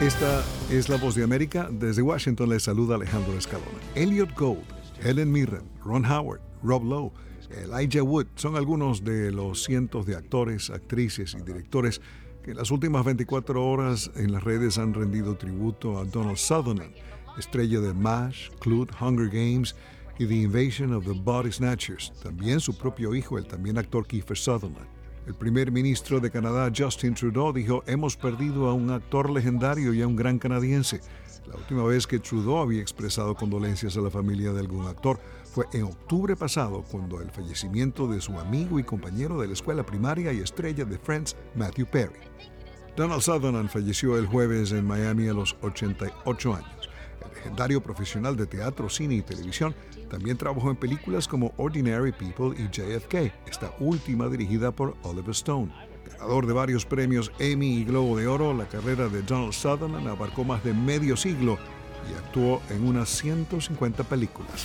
Esta es La Voz de América. Desde Washington les saluda Alejandro Escalona. Elliot Gould, Helen Mirren, Ron Howard, Rob Lowe, Elijah Wood son algunos de los cientos de actores, actrices y directores que en las últimas 24 horas en las redes han rendido tributo a Donald Sutherland, estrella de MASH, Clute, Hunger Games y The Invasion of the Body Snatchers. También su propio hijo, el también actor Kiefer Sutherland. El primer ministro de Canadá, Justin Trudeau, dijo: hemos perdido a un actor legendario y a un gran canadiense. La última vez que Trudeau había expresado condolencias a la familia de algún actor fue en octubre pasado, cuando el fallecimiento de su amigo y compañero de la escuela primaria y estrella de Friends, Matthew Perry. Donald Sutherland falleció el jueves en Miami a los 88 años. El legendario profesional de teatro, cine y televisión también trabajó en películas como Ordinary People y JFK, esta última dirigida por Oliver Stone. Ganador de varios premios Emmy y Globo de Oro, la carrera de Donald Sutherland abarcó más de medio siglo y actuó en unas 150 películas.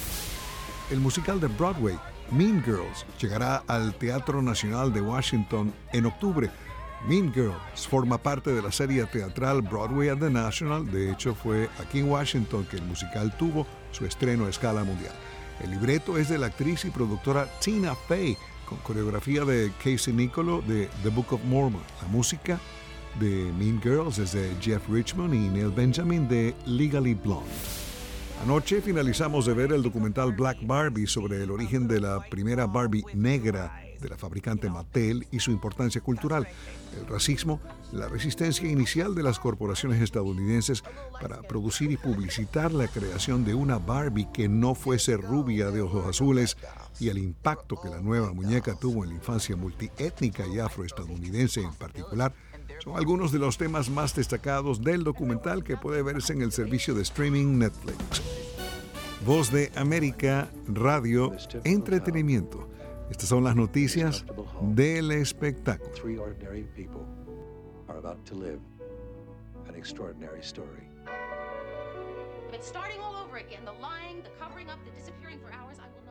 El musical de Broadway, Mean Girls, llegará al Teatro Nacional de Washington en octubre. Mean Girls forma parte de la serie teatral Broadway at the National. De hecho, fue aquí en Washington que el musical tuvo su estreno a escala mundial. El libreto es de la actriz y productora Tina Fey, con coreografía de Casey Nicholo de The Book of Mormon. La música de Mean Girls es de Jeff Richmond y Neil Benjamin de Legally Blonde. Anoche finalizamos de ver el documental Black Barbie sobre el origen de la primera Barbie negra de la fabricante Mattel y su importancia cultural, el racismo, la resistencia inicial de las corporaciones estadounidenses para producir y publicitar la creación de una Barbie que no fuese rubia de ojos azules, y el impacto que la nueva muñeca tuvo en la infancia multiétnica y afroestadounidense en particular, son algunos de los temas más destacados del documental, que puede verse en el servicio de streaming Netflix. Voz de América, Radio, Entretenimiento. Estas son las noticias del espectáculo. Three ordinary people are about to live an extraordinary story. It's starting all over again. The lying, the covering up, the disappearing for hours. I will